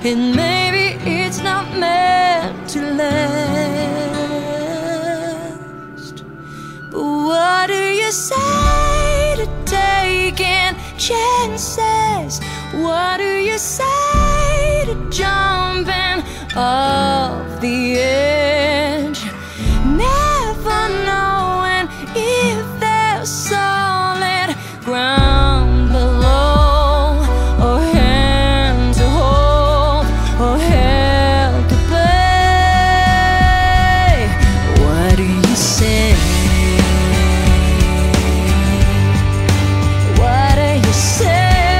and maybe it's not meant to last. But what do you say to taking chances? What do you say to jumping off the edge, never knowing if there's solid ground below, or hand to hold, or hell to play? What do you say? What do you say?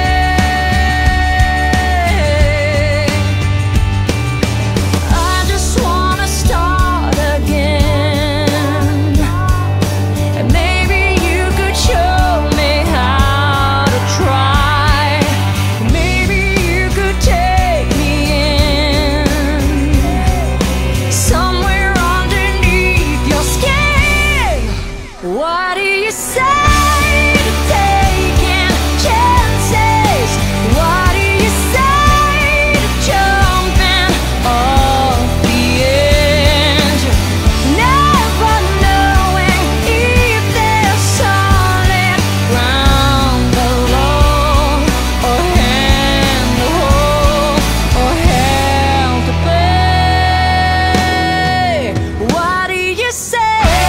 What do you say to taking chances? What do you say to jumping off the edge, never knowing if there's solid ground below, or hand to hold, or hell to play? What do you say?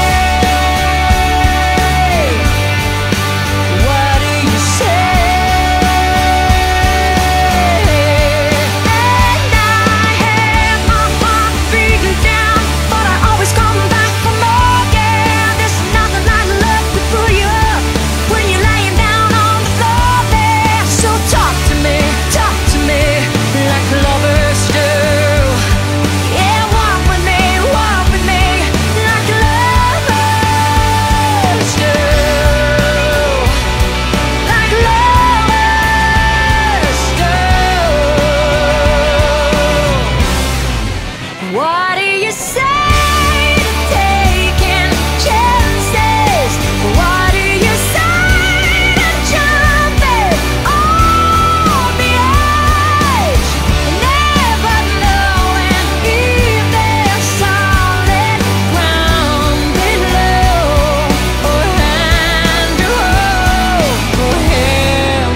What do you say to taking chances? What do you say to jumping off the edge, never knowing if there's solid ground below, or hand to hold, or hell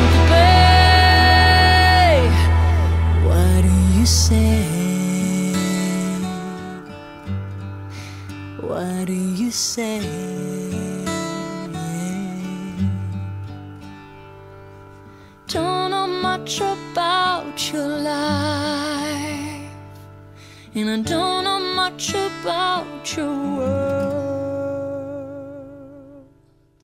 to pay? What do you say? What do you say? Don't know much about your life, and I don't know much about your world.